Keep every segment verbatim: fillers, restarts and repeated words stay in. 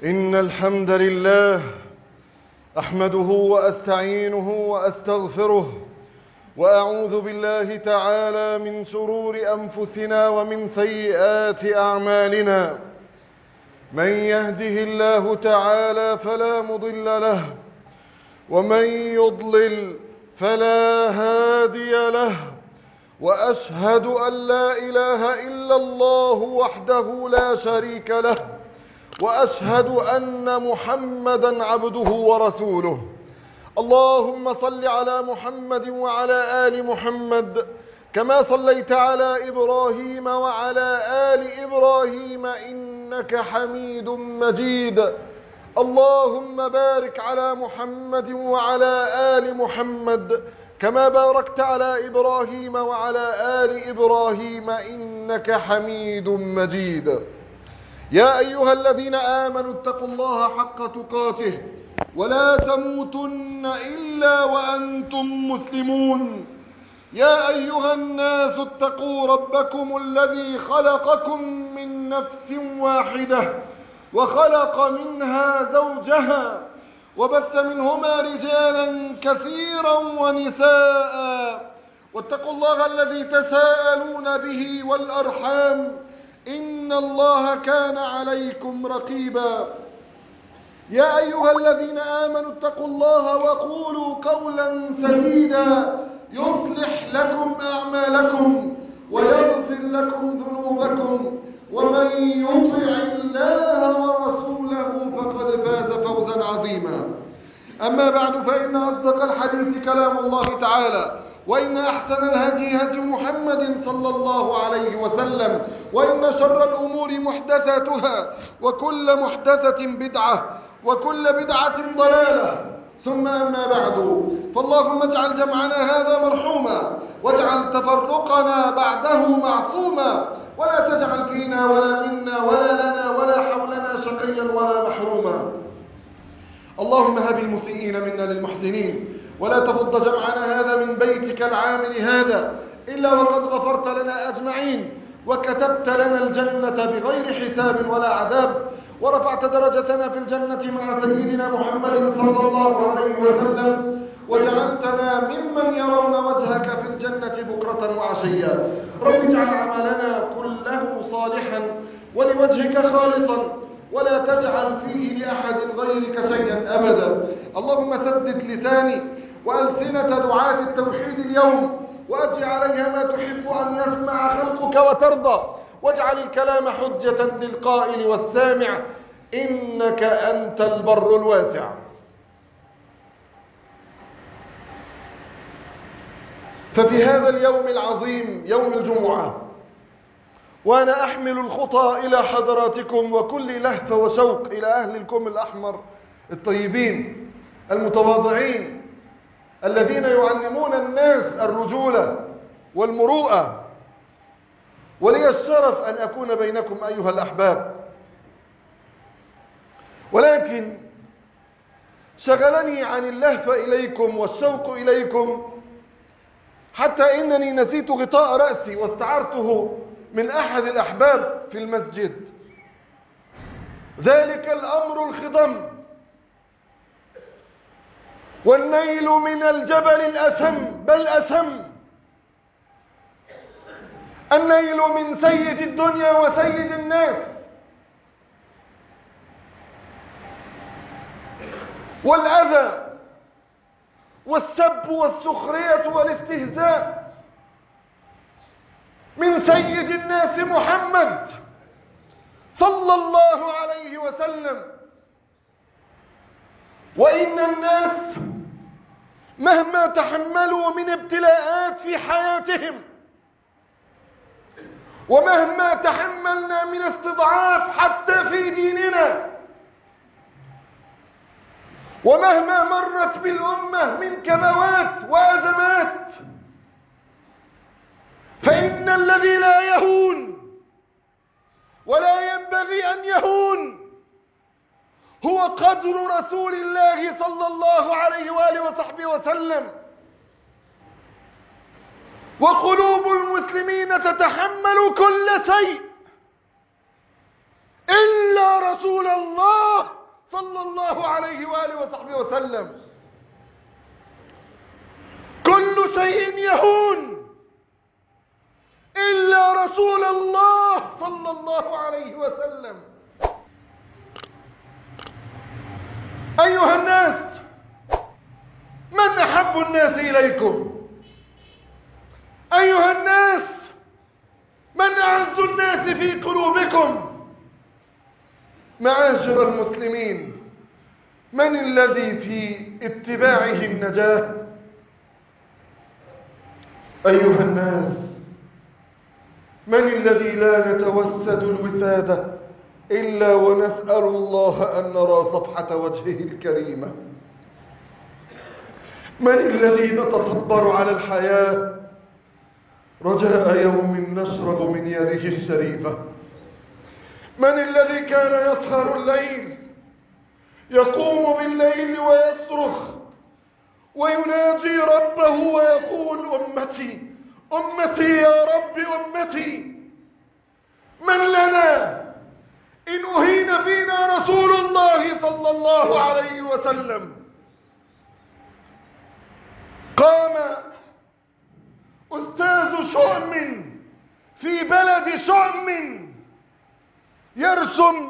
إن الحمد لله أحمده وأستعينه وأستغفره وأعوذ بالله تعالى من شرور أنفسنا ومن سيئات أعمالنا. من يهده الله تعالى فلا مضل له، ومن يضلل فلا هادي له. وأشهد أن لا إله إلا الله وحده لا شريك له، وأشهد أن محمدا عبده ورسوله. اللهم صل على محمد وعلى آل محمد كما صليت على إبراهيم وعلى آل إبراهيم إنك حميد مجيد. اللهم بارك على محمد وعلى آل محمد كما باركت على إبراهيم وعلى آل إبراهيم إنك حميد مجيد. يا أيها الذين آمنوا اتقوا الله حق تقاته ولا تموتن إلا وأنتم مسلمون. يا أيها الناس اتقوا ربكم الذي خلقكم من نفس واحدة وخلق منها زوجها وبث منهما رجالا كثيرا ونساء، واتقوا الله الذي تساءلون به والأرحام إن الله كان عليكم رقيبا. يا أيها الذين آمنوا اتقوا الله وقولوا قولا سديدا يصلح لكم أعمالكم ويغفر لكم ذنوبكم، ومن يطع الله ورسوله فقد فاز فوزا عظيما. أما بعد، فإن أصدق الحديث كلام الله تعالى، وإن أحسن الهدي هدي محمد صلى الله عليه وسلم، وإن شر الأمور محدثاتها، وكل محدثة بدعة، وكل بدعة ضلالة. ثم أما بعد، فاللهم اجعل جمعنا هذا مرحوما، واجعل تفرقنا بعده معصوما، ولا تجعل فينا ولا منا ولا لنا ولا حولنا شقيا ولا محروما. اللهم هب المسيئين منا للمحسنين، ولا تفض جمعنا هذا من بيتك العامر هذا إلا وقد غفرت لنا أجمعين، وكتبت لنا الجنة بغير حساب ولا عذاب، ورفعت درجتنا في الجنة مع سيدنا محمد صلى الله عليه وسلم، وجعلتنا ممن يرون وجهك في الجنة بكرة وعشيا. رب اجعل عملنا كله صالحا ولوجهك خالصا، ولا تجعل فيه لأحد غيرك شيئا أبدا. اللهم سدد لساني وألسنة دعاة التوحيد اليوم، وأجر عليها ما تحب أن يسمع خلقك وترضى، واجعل الكلام حجة للقائل والسامع، إنك أنت البر الواسع. ففي هذا اليوم العظيم، يوم الجمعة، وأنا أحمل الخطى إلى حضراتكم وكل لهفة وشوق إلى أهل الكم الأحمر الطيبين المتواضعين الذين يعلمون الناس الرجولة والمروءة، ولي الشرف أن أكون بينكم أيها الأحباب. ولكن شغلني عن اللهفة إليكم والشوق إليكم حتى إنني نسيت غطاء رأسي واستعرته من أحد الأحباب في المسجد. ذلك الأمر الخضم، والنيل من الجبل الأسم، بل أسم، النيل من سيد الدنيا وسيد الناس، والأذى والسب والسخرية والاستهزاء من سيد الناس محمد صلى الله عليه وسلم. وإن الناس مهما تحملوا من ابتلاءات في حياتهم، ومهما تحملنا من استضعاف حتى في ديننا، ومهما مرت بالأمة من كبوات وأزمات، فإن الذي لا يهون ولا ينبغي أن يهون هو قدر رسول الله صلى الله عليه وآله وصحبه وسلم. وقلوب المسلمين تتحمل كل شيء إلا رسول الله الله عليه وآله وصحبه وسلم. كل شيء يهون إلا رسول الله صلى الله عليه وسلم. أيها الناس، من أحب الناس إليكم؟ أيها الناس، من أعز الناس في قلوبكم؟ معاشر المسلمين، من الذي في اتباعه النجاة؟ أيها الناس، من الذي لا نتوسد الوسادة إلا ونسأل الله أن نرى صفحة وجهه الكريمة؟ من الذي نتصبر على الحياة رجاء يوم نشرب من يده الشريفة؟ من الذي كان يسهر الليل، يقوم بالليل ويصرخ ويناجي ربه ويقول أمتي أمتي يا رب أمتي؟ من لنا إن أهين فينا رسول الله صلى الله عليه وسلم؟ قام أستاذ شؤم في بلد شؤم يرسم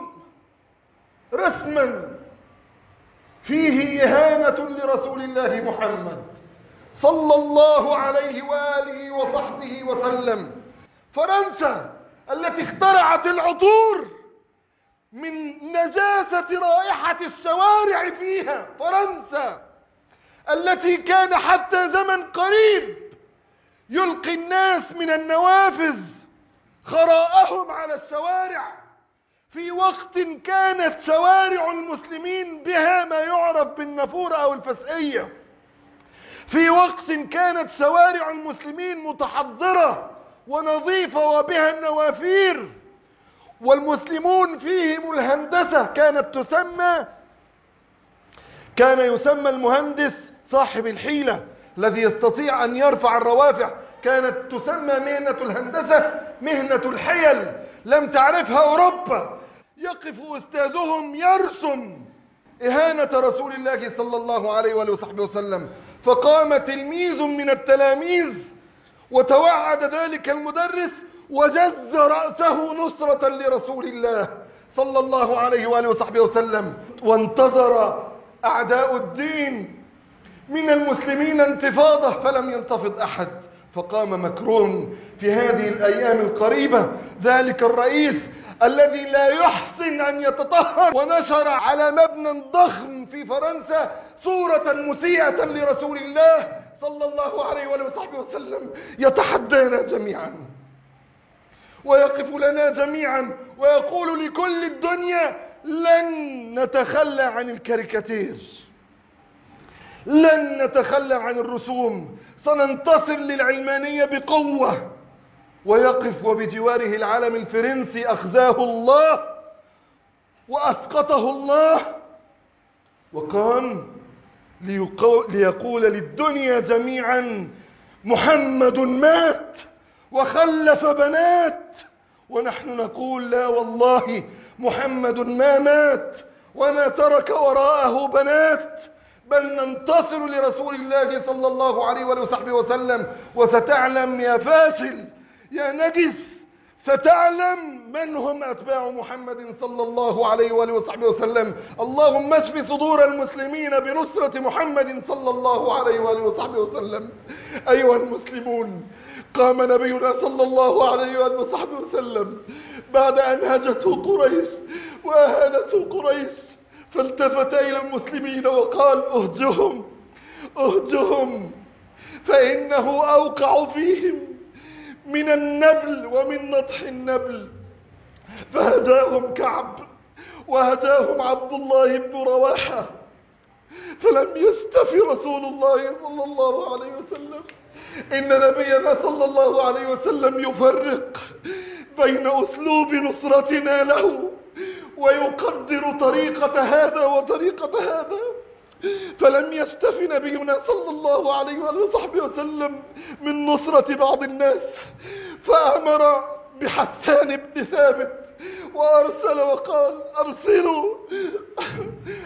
رسما فيه إهانة لرسول الله محمد صلى الله عليه وآله وصحبه وسلم. فرنسا التي اخترعت العطور من نجاسة رائحة الشوارع فيها، فرنسا التي كان حتى زمن قريب يلقي الناس من النوافذ خراءهم على الشوارع، في وقت كانت شوارع المسلمين بها ما يعرف بالنافورة أو الفسقية، في وقت كانت شوارع المسلمين متحضرة ونظيفة وبها النوافير، والمسلمون فيهم الهندسة كانت تسمى كان يسمى المهندس صاحب الحيلة الذي يستطيع أن يرفع الروافع، كانت تسمى مهنة الهندسة مهنة الحيل، لم تعرفها أوروبا. يقف أستاذهم يرسم إهانة رسول الله صلى الله عليه وآله وصحبه وسلم، فقام تلميذ من التلاميذ وتوعد ذلك المدرس وجز رأسه نصرة لرسول الله صلى الله عليه وآله وصحبه وسلم. وانتظر أعداء الدين من المسلمين انتفاضة فلم ينتفض أحد، فقام مكرون في هذه الأيام القريبة ذلك الرئيس الذي لا يحسن أن يتطهر، ونشر على مبنى ضخم في فرنسا صورة مسيئة لرسول الله صلى الله عليه وصحبه وسلم، يتحدانا جميعا ويقف لنا جميعا ويقول لكل الدنيا لن نتخلى عن الكاريكاتير، لن نتخلى عن الرسوم، سننتصر للعلمانية بقوة. ويقف وبجواره العلم الفرنسي أخزاه الله وأسقطه الله، وقام ليقول للدنيا جميعا محمد مات وخلف بنات، ونحن نقول لا والله محمد ما مات وما ترك وراءه بنات، بل ننتصر لرسول الله صلى الله عليه وصحبه وسلم. وستعلم يا فاشل يا نجس، ستعلم من هم أتباع محمد صلى الله عليه وآله وصحبه وسلم. اللهم اشف صدور المسلمين بنصرة محمد صلى الله عليه وآله وصحبه وسلم. أيها المسلمون، قام نبينا صلى الله عليه وآله وصحبه وسلم بعد أن هجته قريش وأهانته قريش، فالتفت إلى المسلمين وقال اهجهم اهجهم فإنه أوقع فيهم من النبل ومن نطح النبل. فهداهم كعب وهداهم عبد الله بن رواحة، فلم يستفي رسول الله صلى الله عليه وسلم. إن نبينا صلى الله عليه وسلم يفرق بين أسلوب نصرتنا له ويقدر طريقة هذا وطريقة هذا، فلم يستف نبينا صلى الله عليه وصحبه وسلم من نصرة بعض الناس، فأمر بحسان بن ثابت وأرسل وقال أرسلوا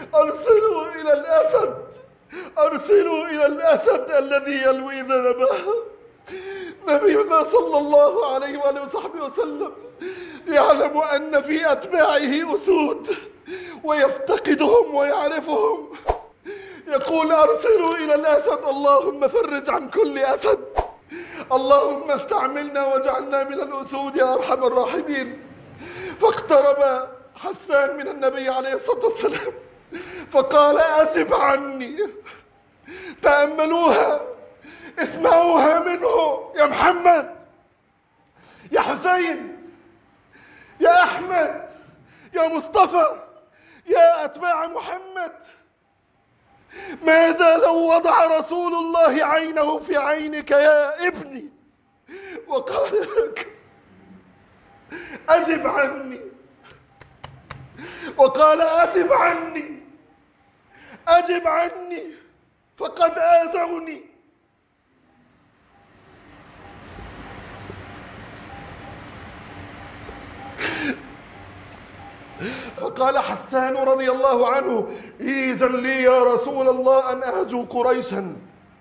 أرسلوا إلى الأسد، أرسلوا إلى الأسد الذي يلوي ذنبه. نبينا صلى الله عليه وآله وصحبه وسلم يعلم أن في أتباعه أسود ويفتقدهم ويعرفهم، يقول أرسلوا إلى الأسد، اللهم فرج عن كل أسد، اللهم استعملنا واجعلنا من الأسود يا أرحم الراحمين. فاقترب حسان من النبي عليه الصلاة والسلام فقال أجب عني. تأملوها، اسمعوها منه يا محمد، يا حسين، يا أحمد، يا مصطفى، يا أتباع محمد، ماذا لو وضع رسول الله عينه في عينك يا ابني وقال لك أجب عني، وقال أجب عني، أجب عني فقد آذوني. فقال حسان رضي الله عنه إذن لي يا رسول الله أن أهجو قريشا.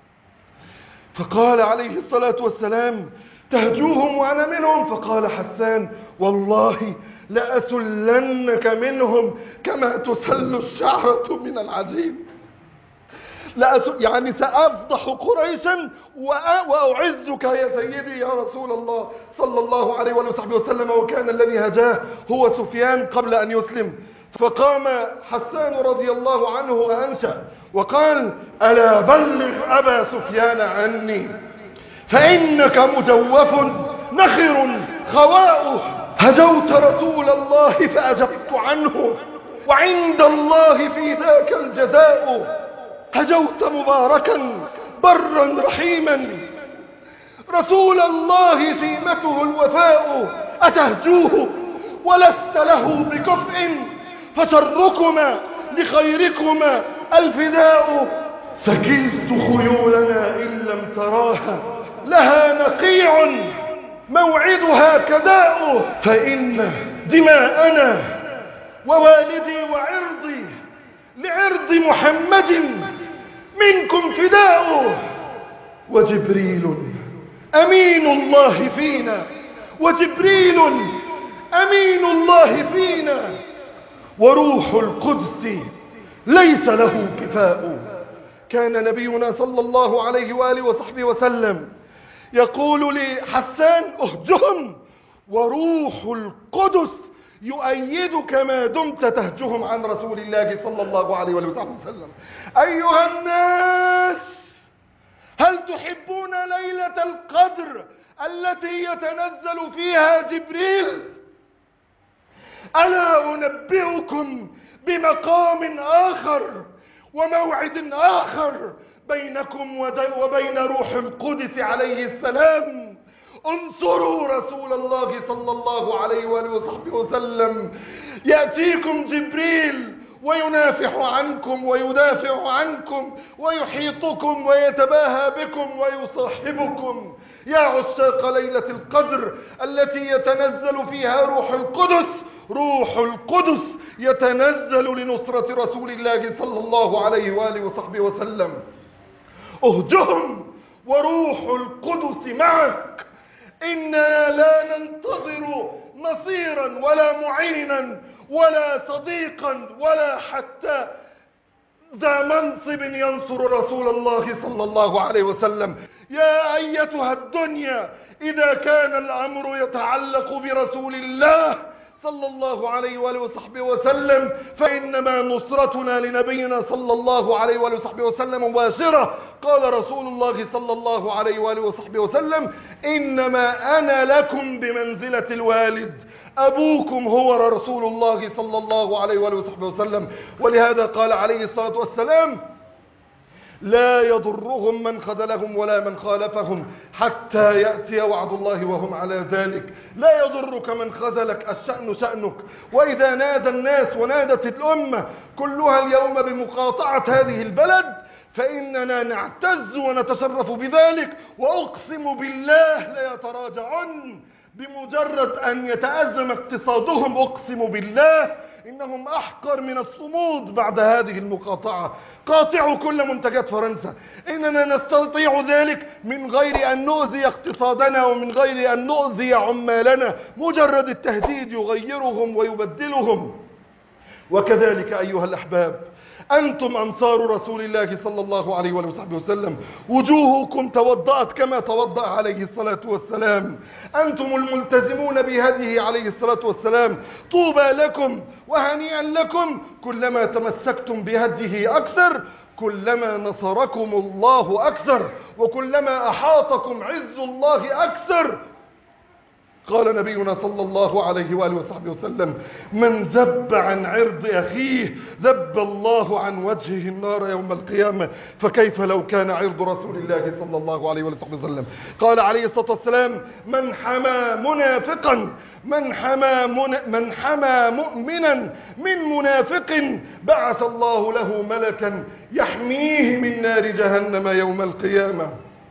فقال عليه الصلاة والسلام تهجوهم وأنا منهم؟ فقال حسان والله لأسلنك منهم كما تسل الشعرة من العجين. يعني سأفضح قريشا وأعزك يا سيدي يا رسول الله صلى الله عليه وصحبه وسلم. وكان الذي هجاه هو سفيان قبل أن يسلم. فقام حسان رضي الله عنه وأنشأ وقال ألا بلغ أبا سفيان عني فإنك مجوف نخر خواؤه. هجوت رسول الله فأجبت عنه وعند الله في ذاك الجزاء. هجوت مباركا برا رحيما رسول الله سيمته الوفاء. أتهجوه ولست له بكفء فشركما لخيركما الفداء. سكيت خيولنا إن لم تراها لها نقيع موعدها كداء. فإن دماءنا ووالدي وعرضي لعرض محمد منكم فداء. وجبريل أمين الله فينا، وجبريل أمين الله فينا، وروح القدس ليس له كفاء. كان نبينا صلى الله عليه وآله وصحبه وسلم يقول لحسان اهجهم وروح القدس يؤيدك ما دمت تهجهم عن رسول الله صلى الله عليه وآله وسلم. أيها الناس هل تحبون ليلة القدر التي يتنزل فيها جبريل؟ ألا أنبئكم بمقام آخر وموعد آخر بينكم وبين روح القدس عليه السلام. انصروا رسول الله صلى الله عليه وآله وصحبه وسلم. يأتيكم جبريل وينافح عنكم ويدافع عنكم ويحيطكم ويتباهى بكم ويصاحبكم. يا عشاق ليلة القدر التي يتنزل فيها روح القدس، روح القدس يتنزل لنصرة رسول الله صلى الله عليه وآله وصحبه وسلم. اهجهم وروح القدس معك. إننا لا ننتظر نصيرا ولا معينا ولا صديقا ولا حتى ذا منصب ينصر رسول الله صلى الله عليه وسلم. يا أيتها الدنيا إذا كان الأمر يتعلق برسول الله صلى الله عليه وآله وصحبه وسلم فإنما نصرتنا لنبينا صلى الله عليه وآله وصحبه وسلم مباشرة. قال رسول الله صلى الله عليه وآله وصحبه وسلم إنما أنا لكم بمنزلة الوالد، أبوكم هو رسول الله صلى الله عليه وآله وصحبه وسلم. ولهذا قال عليه الصلاة والسلام لا يضرهم من خذلهم ولا من خالفهم حتى يأتي وعد الله وهم على ذلك. لا يضرك من خذلك، الشأن شأنك. وإذا نادى الناس ونادت الأمة كلها اليوم بمقاطعة هذه البلد فإننا نعتز ونتشرف بذلك. وأقسم بالله لا يتراجعن بمجرد أن يتأزم اقتصادهم. أقسم بالله إنهم أحقر من الصمود بعد هذه المقاطعة. قاطعوا كل منتجات فرنسا، إننا نستطيع ذلك من غير أن نؤذي اقتصادنا ومن غير أن نؤذي عمالنا. مجرد التهديد يغيرهم ويبدلهم. وكذلك أيها الأحباب، أنتم أنصار رسول الله صلى الله عليه وصحبه وسلم، وجوهكم توضأت كما توضأ عليه الصلاة والسلام. أنتم الملتزمون بهذه عليه الصلاة والسلام. طوبى لكم وهنيئا لكم، كلما تمسكتم بهديه أكثر كلما نصركم الله أكثر، وكلما أحاطكم عز الله أكثر. قال نبينا صلى الله عليه وآله وصحبه وسلم: من ذب عن عرض أخيه ذب الله عن وجهه النار يوم القيامة، فكيف لو كان عرض رسول الله صلى الله عليه وآله وسلم. قال عليه الصلاة والسلام: من حمى منافقا من حمى, من من حمى مؤمنا من منافق بعث الله له ملكا يحميه من نار جهنم يوم القيامة.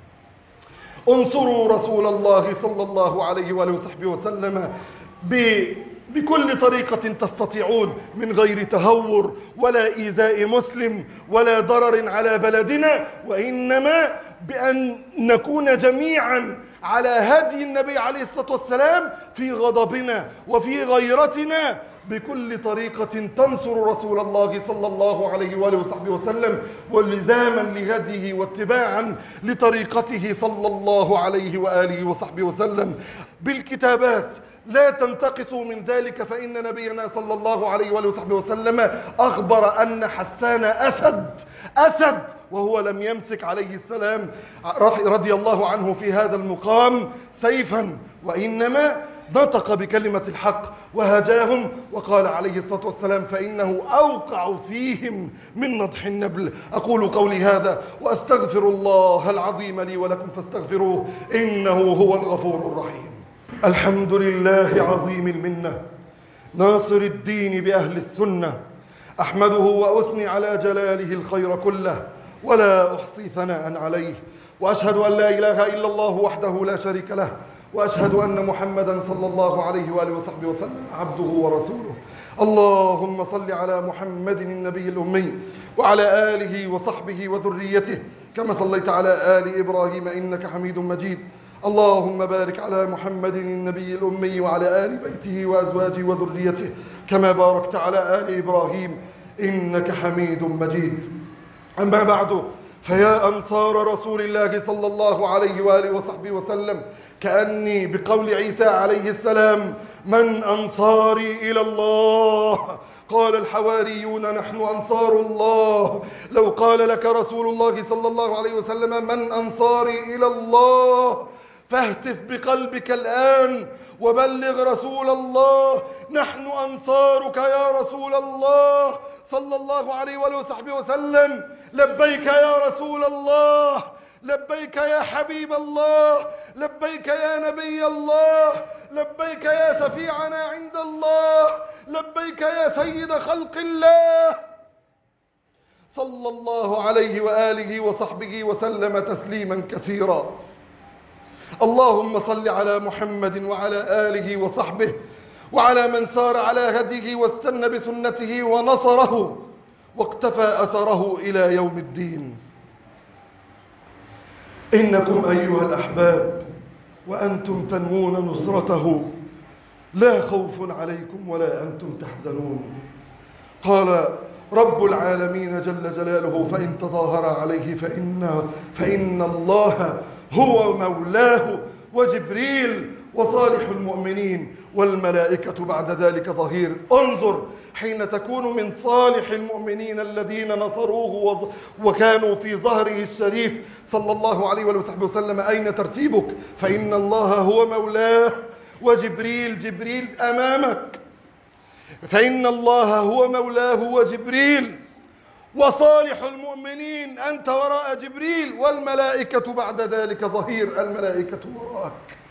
انصروا رسول الله صلى الله عليه وآله وصحبه وسلم بكل طريقة تستطيعون، من غير تهور ولا إيذاء مسلم ولا ضرر على بلدنا، وإنما بأن نكون جميعا على هدي النبي عليه الصلاة والسلام في غضبنا وفي غيرتنا، بكل طريقة تنصر رسول الله صلى الله عليه وآله وصحبه وسلم، واللزاما لهديه واتباعا لطريقته صلى الله عليه وآله وصحبه وسلم. بالكتابات لا تنتقصوا من ذلك، فإن نبينا صلى الله عليه وآله وصحبه وسلم أخبر أن حسان أسد أسد وهو لم يمسك عليه السلام رضي الله عنه في هذا المقام سيفا، وإنما نطق بكلمة الحق وهجاهم، وقال عليه الصلاة والسلام: فإنه أوقع فيهم من نضح النبل. أقول قولي هذا وأستغفر الله العظيم لي ولكم فاستغفروه إنه هو الغفور الرحيم. الحمد لله عظيم المنة، ناصر الدين بأهل السنة، أحمده وأثني على جلاله الخير كله ولا أحصي ثناء عليه، وأشهد أن لا إله إلا الله وحده لا شريك له، وأشهد أن محمدا صلى الله عليه وآله وصحبه وسلم عبده ورسوله. اللهم صل على محمد النبي الأمي وعلى آله وصحبه وذريته كما صليت على آل إبراهيم إنك حميد مجيد. اللهم بارك على محمد النبي الأمي وعلى آل بيته وأزواجه وذريته كما باركت على آل إبراهيم إنك حميد مجيد. أما بعد، فيا أنصار رسول الله صلى الله عليه وآله وصحبه وسلم، كأني بقول عيسى عليه السلام: من أنصاري إلى الله؟ قال الحواريون: نحن أنصار الله. لو قال لك رسول الله صلى الله عليه وسلم: من أنصاري إلى الله؟ فاهتف بقلبك الآن وبلغ رسول الله: نحن أنصارك يا رسول الله صلى الله عليه وآله وصحبه وسلم. لبيك يا رسول الله، لبيك يا حبيب الله، لبيك يا نبي الله، لبيك يا شفيعنا عند الله، لبيك يا سيد خلق الله صلى الله عليه وآله وصحبه وسلم تسليما كثيرا. اللهم صل على محمد وعلى آله وصحبه وعلى من سار على هديه واستنى بسنته ونصره واقتفى أثره إلى يوم الدين. إنكم أيها الأحباب وأنتم تنوون نصرته لا خوف عليكم ولا أنتم تحزنون. قال رب العالمين جل جلاله: فإن تظاهر عليه فإن, فإن الله هو مولاه وجبريل وصالح المؤمنين والملائكة بعد ذلك ظهير. انظر حين تكون من صالح المؤمنين الذين نصروه وكانوا في ظهره الشريف صلى الله عليه وصحبه وسلم، أين ترتيبك؟ فإن الله هو مولاه وجبريل، جبريل أمامك، فإن الله هو مولاه وجبريل وصالح المؤمنين أنت وراء جبريل، والملائكة بعد ذلك ظهير، الملائكة وراءك.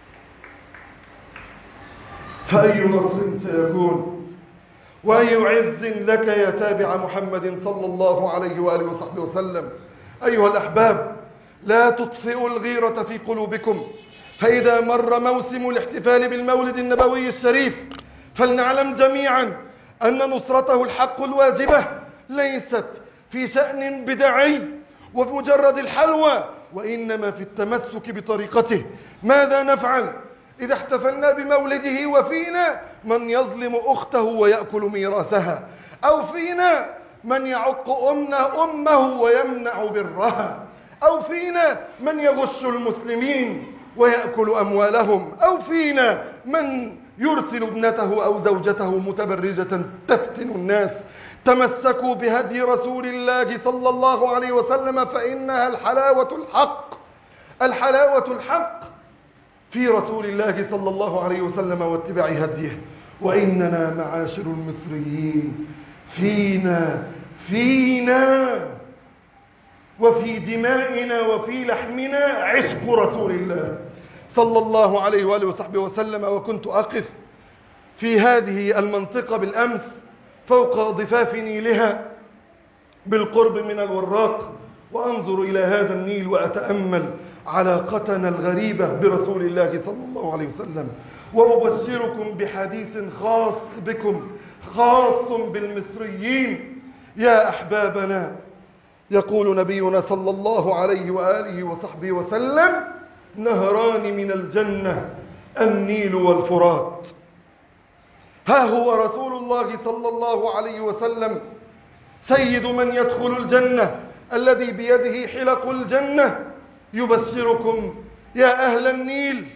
فأي نصر سيكون وأي عز لك يا تابع محمد صلى الله عليه وآله وصحبه وسلم. أيها الأحباب، لا تطفئوا الغيرة في قلوبكم، فإذا مر موسم الاحتفال بالمولد النبوي الشريف فلنعلم جميعا أن نصرته الحق الواجبة ليست في شأن بدعي ومجرد الحلوى، وإنما في التمسك بطريقته. ماذا نفعل إذا احتفلنا بمولده وفينا من يظلم أخته ويأكل ميراثها، أو فينا من يعق أمه, أمه ويمنع برها، أو فينا من يغش المسلمين ويأكل أموالهم، أو فينا من يرسل ابنته أو زوجته متبرجة تفتن الناس؟ تمسكوا بهدي رسول الله صلى الله عليه وسلم فإنها الحلاوة الحق، الحلاوة الحق في رسول الله صلى الله عليه وسلم واتباع هديه. وإننا معاشر المصريين فينا فينا وفي دمائنا وفي لحمنا عشق رسول الله صلى الله عليه وآله وصحبه وسلم. وكنت أقف في هذه المنطقة بالأمس فوق ضفاف نيلها بالقرب من الوراق، وأنظر إلى هذا النيل وأتأمل علاقتنا الغريبة برسول الله صلى الله عليه وسلم. وأبشركم بحديث خاص بكم، خاص بالمصريين يا أحبابنا. يقول نبينا صلى الله عليه وآله وصحبه وسلم: نهران من الجنة، النيل والفرات. ها هو رسول الله صلى الله عليه وسلم سيد من يدخل الجنة، الذي بيده حلق الجنة، يبشركم يا أهل النيل،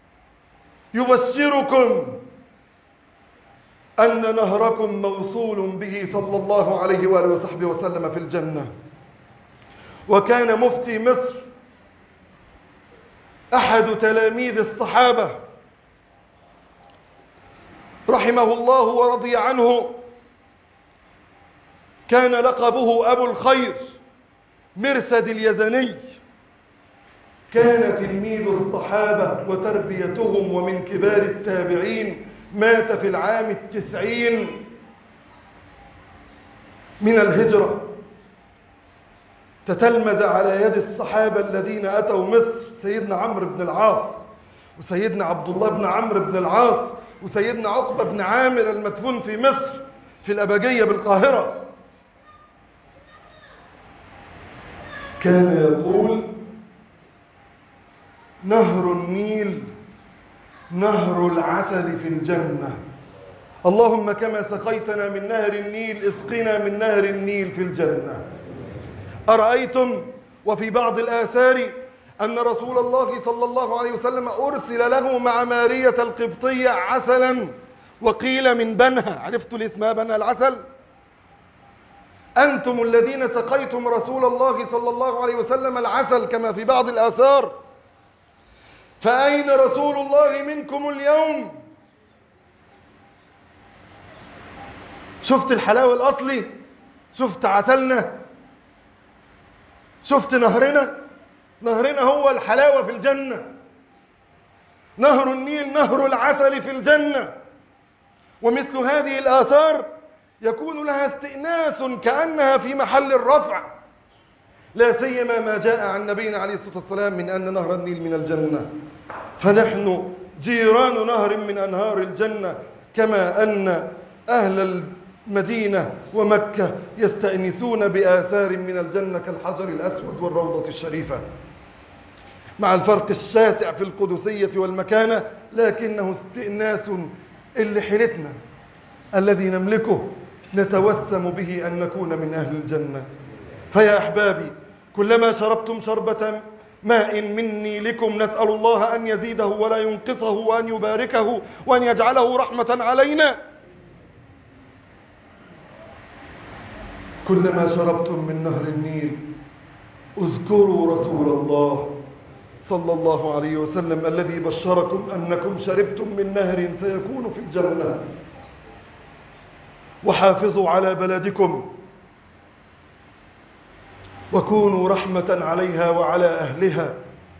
يبشركم أن نهركم موصول به صلى الله عليه وآله وصحبه وسلم في الجنة. وكان مفتي مصر أحد تلاميذ الصحابة رحمه الله ورضي عنه، كان لقبه أبو الخير مرثد اليزني، كان تلميذ الصحابة وتربيتهم ومن كبار التابعين، مات في العام التسعين من الهجرة، تتلمذ على يد الصحابة الذين أتوا مصر، سيدنا عمرو بن العاص وسيدنا عبد الله بن عمرو بن العاص وسيدنا عقبة بن عامر المدفون في مصر في الأبجية بالقاهرة. كان يقول: نهر النيل نهر العسل في الجنة، اللهم كما سقيتنا من نهر النيل اسقنا من نهر النيل في الجنة. أرأيتم وفي بعض الآثار أن رسول الله صلى الله عليه وسلم أرسل له مع مارية القبطية عسلا، وقيل من بنها. عرفتوا الاسم بنها العسل؟ أنتم الذين سقيتم رسول الله صلى الله عليه وسلم العسل كما في بعض الآثار، فأين رسول الله منكم اليوم؟ شفت الحلاوة الأصلي؟ شفت عسلنا؟ شفت نهرنا؟ نهرنا هو الحلاوة في الجنة، نهر النيل نهر العسل في الجنة. ومثل هذه الآثار يكون لها استئناس كأنها في محل الرفع، لا سيما ما جاء عن نبينا عليه الصلاة والسلام من أن نهر النيل من الجنة. فنحن جيران نهر من أنهار الجنة، كما أن أهل المدينة ومكة يستأنسون بآثار من الجنة كالحجر الأسود والروضة الشريفة، مع الفرق الشاسع في القدسية والمكانة، لكنه استئناس اللي حيلتنا الذي نملكه نتوسم به أن نكون من أهل الجنة. فيا أحبابي، كلما شربتم شربة ماء مني لكم نسأل الله أن يزيده ولا ينقصه، وأن يباركه وأن يجعله رحمة علينا. كلما شربتم من نهر النيل اذكروا رسول الله صلى الله عليه وسلم الذي بشركم أنكم شربتم من نهر سيكون في الجنة. وحافظوا على بلدكم وكونوا رحمة عليها وعلى أهلها،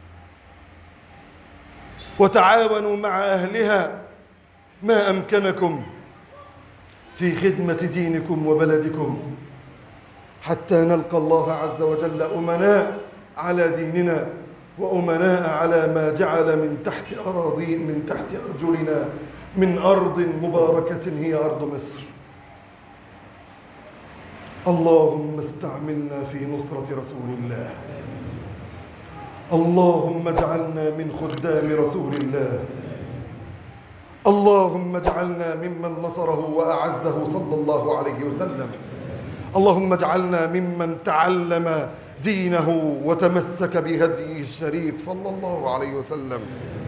وتعاونوا مع أهلها ما أمكنكم في خدمة دينكم وبلدكم، حتى نلقى الله عز وجل أمناء على ديننا، وأمناء على ما جعل من تحت أراضين من تحت أرجلنا من أرض مباركة هي أرض مصر. اللهم استعملنا في نصرة رسول الله. اللهم اجعلنا من خدام رسول الله. اللهم اجعلنا ممن نصره وأعزه صلى الله عليه وسلم. اللهم اجعلنا ممن تعلم دينه وتمسك بهديه الشريف صلى الله عليه وسلم.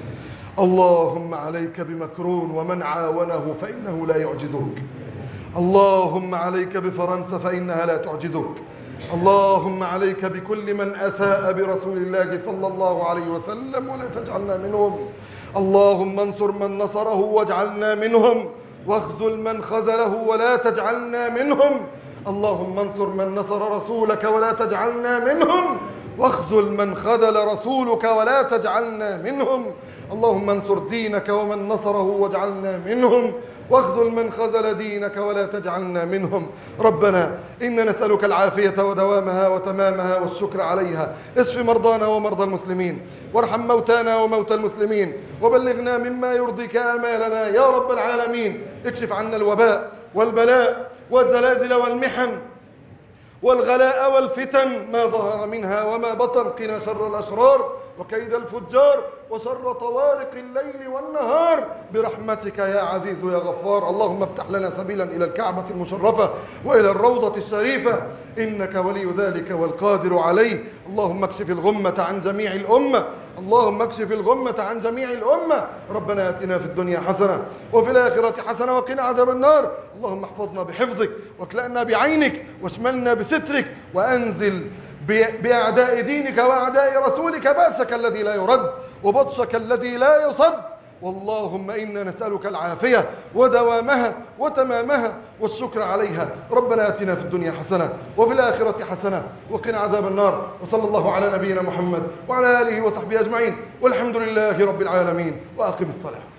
اللهم عليك بمكرون ومن عاونه فإنه لا يعجزك. اللهم عليك بفرنسا فإنها لا تعجزك. اللهم عليك بكل من أساء برسول الله صلى الله عليه وسلم ولا تجعلنا منهم. اللهم انصر من نصره واجعلنا منهم، واخذل من خذله ولا تجعلنا منهم. اللهم انصر من نصر رسولك ولا تجعلنا منهم، واخذل من خذل رسولك ولا تجعلنا منهم. اللهم انصر دينك ومن نصره واجعلنا منهم، واخذل من خذل دينك ولا تجعلنا منهم. ربنا إنا نسألك العافية ودوامها وتمامها والشكر عليها. اشف مرضانا ومرضى المسلمين، وارحم موتانا وموتى المسلمين، وبلغنا مما يرضيك آمالنا يا رب العالمين. اكشف عنا الوباء والبلاء والزلازل والمحن والغلاء والفتن ما ظهر منها وما بطن. قنا شر الأشرار وكيد الفجار وشر طوارق الليل والنهار برحمتك يا عزيز يا غفار. اللهم افتح لنا سبيلا إلى الكعبة المشرفة وإلى الروضة الشريفة، إنك ولي ذلك والقادر عليه. اللهم اكشف الغمة عن جميع الأمة. اللهم اكشف الغمة عن جميع الأمة. ربنا آتنا في الدنيا حسنة وفي الآخرة حسنة وقنا عذاب النار. اللهم احفظنا بحفظك، واكلأنا بعينك، واشملنا بسترك، وأنزل بأعداء دينك وأعداء رسولك بأسك الذي لا يرد وبطشك الذي لا يصد. واللهم إنا نسألك العافية ودوامها وتمامها والشكر عليها. ربنا آتنا في الدنيا حسنة وفي الآخرة حسنة وقنا عذاب النار. وصلى الله على نبينا محمد وعلى آله وصحبه أجمعين، والحمد لله رب العالمين. وأقم الصلاة.